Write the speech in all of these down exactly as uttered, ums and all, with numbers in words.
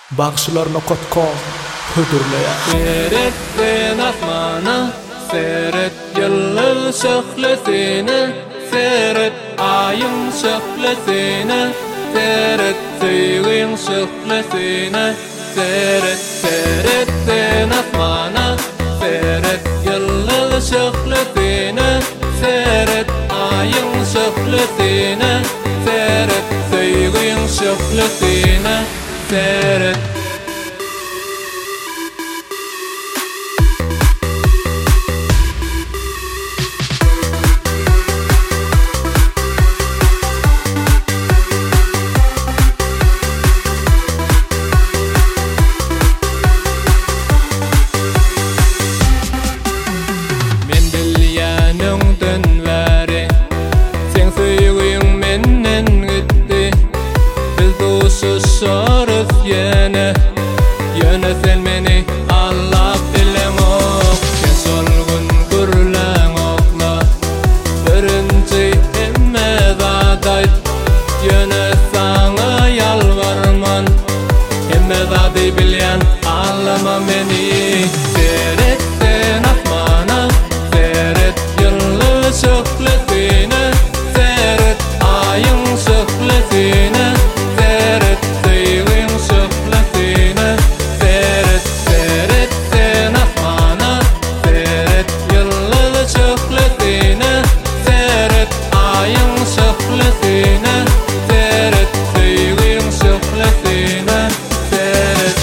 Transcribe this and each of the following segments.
Bağışlarına kotka hüdürleye Seyret sen asmana, seyret yıldız şöhlesine, seyret ayın şöhlesine, seyret sevgin şöhlesine, seyret seyret sen asmana, seyret yıldız şöhlesine, seyret ayın şöhlesine, seyret sevgin şöhlesine, seyret. Soruz yene Yöne sen meni Allah bilen ok Sen solgun gürlen okla Birinci emme dadayt Yöne sana yalvarman Emme daday bilen ağlama meni Seyret sen asmana Seyret yıldız şöhlesine Seyret ayın şöhlesine Seyret sevgin şöhlesine Seyret seyret sen asmana Seyret yıldız şöhlesine Seyret ayın şöhlesine Seyret sevgin şöhlesine Seyret.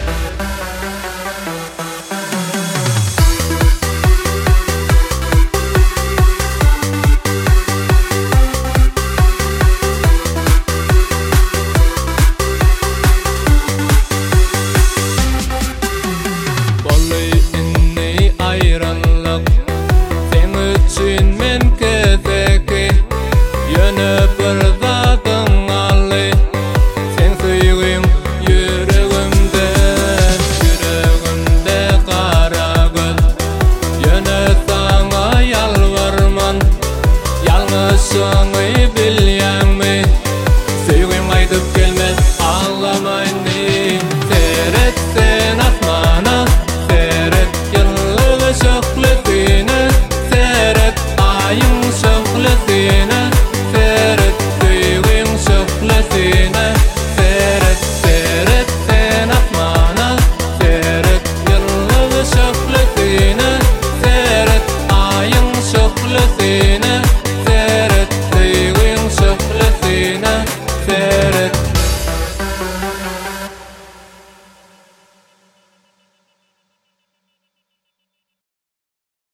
Soğanı bilyen mi? Sevgim aydıp gelmez ağlamayni Seyret sen asmana Seyret yıldız şöhlesine Seyret ayın şöhlesine Seyret sevgim şöhlesine